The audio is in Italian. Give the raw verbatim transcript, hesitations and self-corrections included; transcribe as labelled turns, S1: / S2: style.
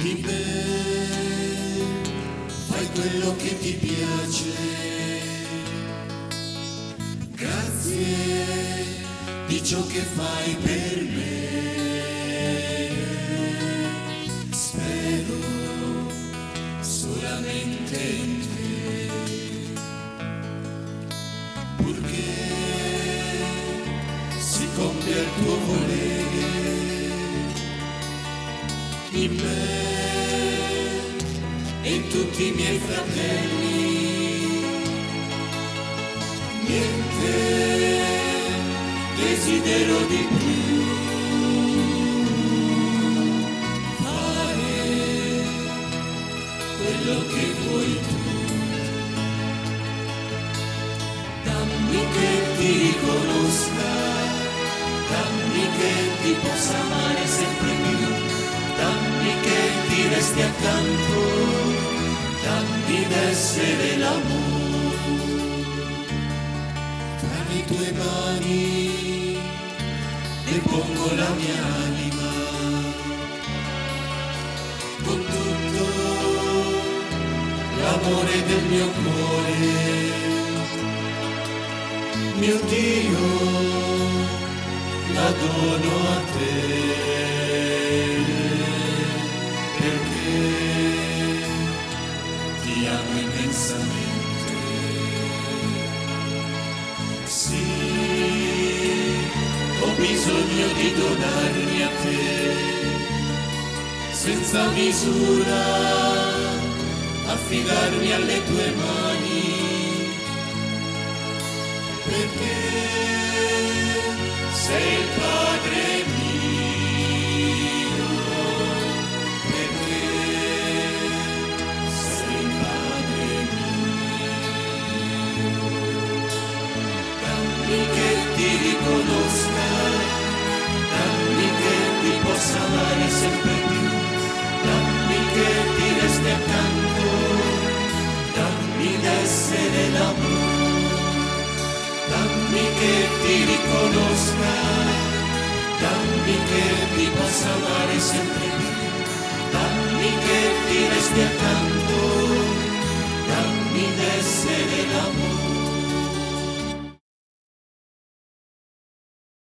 S1: Vive, fai quello che ti piace. Grazie di ciò che fai per me. Spero solamente in te, purché si compia il tuo volere in me e in tutti i miei fratelli. Niente desidero di più, fare quello che vuoi tu. Dammi che ti riconosca, dammi che ti possa amare sempre più, dammi che ti resti accanto, dammi d'essere l'amore. Tra le tue mani depongo la mia anima, con tutto l'amore del mio cuore. Mio Dio, la dono a te, perché ti amo immensamente. Sì, ho bisogno di donarmi a te, senza misura, affidarmi alle tue mani, perché sei il Padre mio, perché sei il Padre mio. Dammi che ti riconosca, dammi che ti possa amare sempre più, dammi che ti resti accanto, dammi d'essere l'amore. Dammi che ti riconosca, dammi che ti possa amare sempre più, dammi che ti resti accanto, dammi d'essere l'amore.